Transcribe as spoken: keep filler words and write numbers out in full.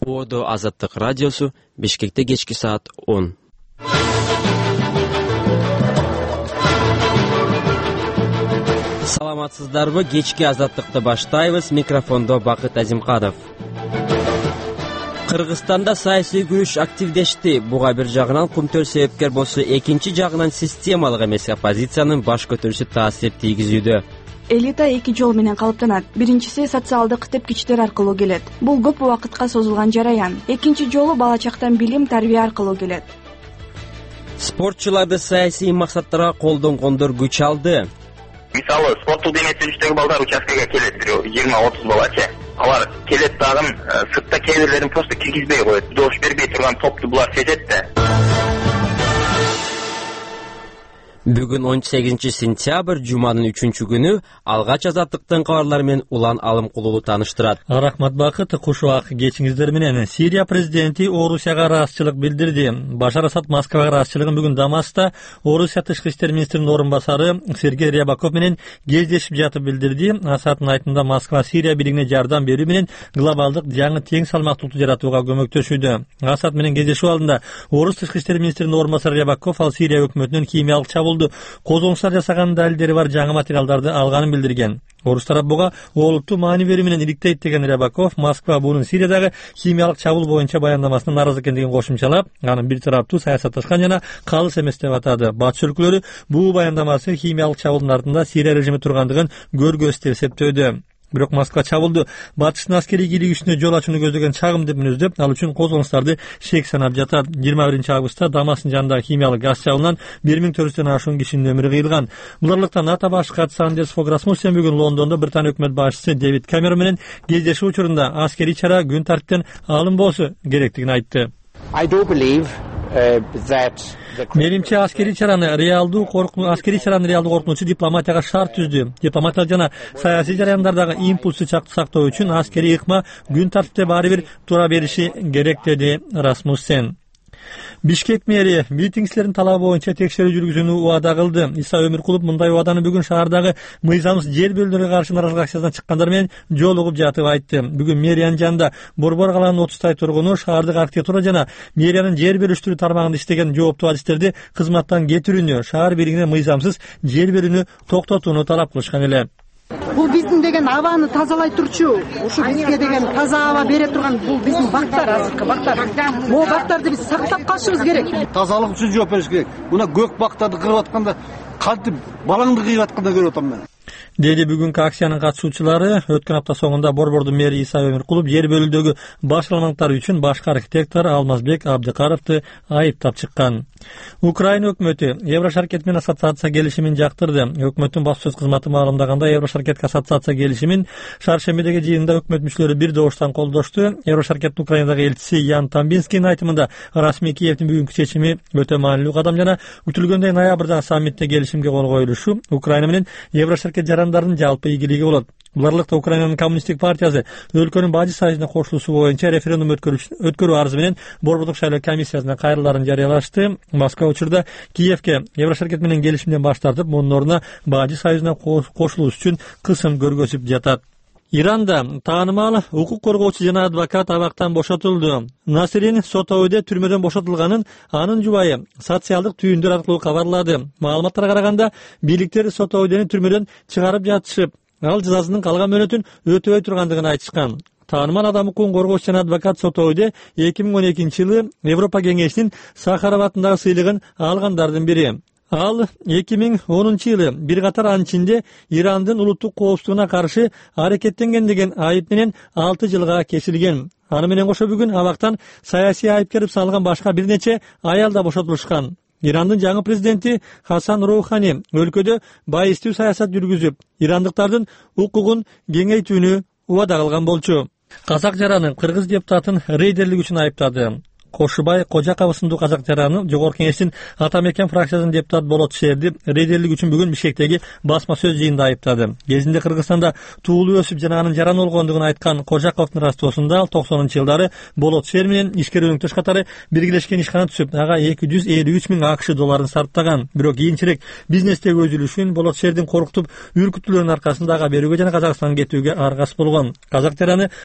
Оодо Азаттык радиосу, Бишкекте кечки саат он. Саламатсыздарбы, кечки Азаттыкты баштайбыз. Микрофондо Бакыт Азимкадов. Кыргызстанда саясий күрүш активдешти. Буга бир жагынан кумтөл себепкер болсо, экинчи жагынан системалык эмес оппозициянын баш көтөрүшү таасир тийгизүүдө. Элита эки жол менен калыптанат. Биринчиси социалдык тепкичтер аркылуу келет. Бул көп убакытка созулган жараян. Экинчи жолу бала чактан билим, тарбия аркылуу келет. Спортчуларды саясий максаттарга колдонгондор күч алды. Мисалы, спорттук дене түзүштөгү балдар участкага келет, жыйырма отуз балачы. Алар келет дагы сыртта кээ бирлерин просто киргизбей коет. Добуш бербей турган топту булар сезет да. Бүгүн он сегизинчи сентябрь, жуманын үчүнчү күнү, алгач Азаттыктын кабарлары менен улан алым кулууну тааныштырат. Рахмат Бакыт, куш убак кечиңиздер менен. Сирия президенти Орусияга ыраазычылык билдирди. Башар Асад Москвага ыраазычылыгын бүгүн Дамаста Орусия тышкы иштер министринин орун басары Сергей Рябаков менен кездешип жатып билдирди. Асаддын айтымында Москва Сирия бийлигине жардам берүү менен глобалдык жаңы тең салмактуулукту жаратууга көмөктөшүүдө. Асад менен кездешүү алдында Орус тышкы иштер министринин орун басары Рябаков ал Сирия өкмөтүнүн химиялык чабуул козоңуштар жасаган далилдери бар жаңы материалдарды алганын билдирген. Орус тарап буга олуттуу маани берүү менен иликтейт деген Рябаков Москва бунун Сириядагы химиялык чабуул боюнча баяндамасына нааразы экендигин кошумчалап, анын бир тараптуу саясатташкан жана калыс эмес деп атады. Батыш өлкөлөрү бул баяндамасы химиялык чабуулдун артында Сирия режими тургандыгын көргөз деп эсептөөдө. Бирок Москва чабуулду батыштын аскерий кийлигишине жол ачууну көздөгөн чагым деп мүнөздөп, ал үчүн козгонуштарды шек санап жатат. жыйырма биринчи августта Дамастын жанындагы химиялык газ чабуулунан бир миң төрт жүздөн ашуун кишинин өмүрү кыйылган. Буларлыктан НАТО баш катчысы Андерс Фог Расмуссен бүгүн Лондондо Британия өкмөт башчысы Дэвид Камерон менен кездешүү учурунда аскерий чара күн тартиптен алынбоосу керектигин айтты. I do believe uh, that Менимче аскерий чараны реалдуу коркуну аскерий чараны реалдуу коркунучу дипломатияга шарт түздү. Дипломатиялык жана саясий жараяндардагы импульсту сактоо үчүн аскерий ыкма күн тартипте баары бир тура бериши керек, деди Расмуссен. Бишкек мэри митингчилердин талабы боюнча текшерүү жүргүзүүнү убада кылды. Иса Өмүркулов мындай убаданы бүгүн шаардагы мыйзамсыз жер бөлүүлөргө каршы нааразылык акциясына чыккандар менен жолугуп жатып айтты. Бүгүн мэриянын жанында Борбор калаанын отуздай тургуну шаардык архитектура жана мэриянын жер бөлүштүрүү тармагында иштеген жооптуу адистерди кызматтан кетирүүнү, шаар бийлигине мыйзамсыз жер берүүнү токтотууну талап кылышкан эле. Бул биздин деген абаны тазалай турчу, ушу бизге деген таза аба бере турган бул биздин бактар, азыркы бактар. Могу бактарды биз сактап калышыбыз керек. Тазалык үчүн жооп бериш керек. Мына көк бактарды кырып атканда, кантип балаңды кыйып атканда көрүп атам мен. Деди бүгүнкү акциянын катышуучулары. Өткөн апта соңунда Борбордун мэри Иса Өмүркулов жер бөлүүдөгү башаламалыктары үчүн башкы архитектор Алмазбек Абдыкаровду айыптап чыккан. Украина өкмөтү Еврошаркет менен ассоциация келишимин жактырды. Өкмөттүн баспасөз кызматы маалымдаганда Еврошаркет ассоциация келишимин шаршембидеги жыйында өкмөт мүчөлөрү бир добуштан колдошту. Еврошаркеттин Украинадагы элчиси Ян Тамбинскийдин айтымында расмий Киевдин бүгүнкү чечими өтө маанилүү кадам жана күтүлгөндөй ноябрдагы саммитте келишимге кол коюлушу Украина менен Еврошаркет жарандардын жалпы ийгилиги болот. Буларлыкта Украинанын коммунисттик партиясы өлкөнүн бажы союзуна кошулуусу боюнча референдум өткөрүү арызы менен Борбордук шайлоо комиссиясына кайрыларын жарыялашты. Москва учурда Киевке Еврошаркет менен келишимден баш тартып, мунун ордуна бажы союзуна кошулуш үчүн кысым көргөзүп жатат. Иранда таанымал укук коргоочу жана адвокат абактан бошотулду. Насирин Сотоуде түрмөдөн бошотулганын анын жубайы социалдык түйүндөр аркылуу кабарлады. Маалыматтарга караганда, бийликтер Сотоудени түрмөдөн чыгарып жатышып, ал жазасынын калган мөөнөтүн өтөбөй тургандыгын айтышкан. Таанымал адам укугун коргоочу жана адвокат Сотоуде эки миң он экинчи жылы Европа кеңешинин Сахаров атындагы сыйлыгын алгандардын бири. Ал эки миң онунчу жылы бир катар анын ичинде Ирандын улуттук коопсуздугуна каршы аракеттенген деген айып менен алты жылга кесилген. Аны менен кошо бүгүн абактан саясий айыпкер салган башка бир нече аял да бошотулушкан. Ирандын жаңы президенти Хасан Роухани өлкөдө байыстуу саясат жүргүзүп, ирандыктардын укугун кеңейтүүнү убада кылган болчу. Казак жараны кыргыз депутатын рейдерлик үчүн айыптады. Кошубай Кожаков сындуу казак жараны жогорку кеңештин ата мекен фракциясынын депутаты Болот Шерди рейдерлик үчүн бүгүн Бишкектеги басма сөз жыйында айыптады. Кезинде Кыргызстанда туулуу өсүп жана анын жаран болгондугун айткан Кожаковдун растоосунда токсонунчу жылдары Болот Шер менен ишкер өнөктөш катары биргелешкен ишкана түзүп, ага эки жүз элүү үч миң АКШ долларын сарптаган. Бирок кийинчерээк бизнестеги өзүлүшүн Болот Шердин коркутуп үркүтүүлөрүнүн аркасында ага берүүгө жана Казакстанга кетүүгө аргас болгон. Казак жараны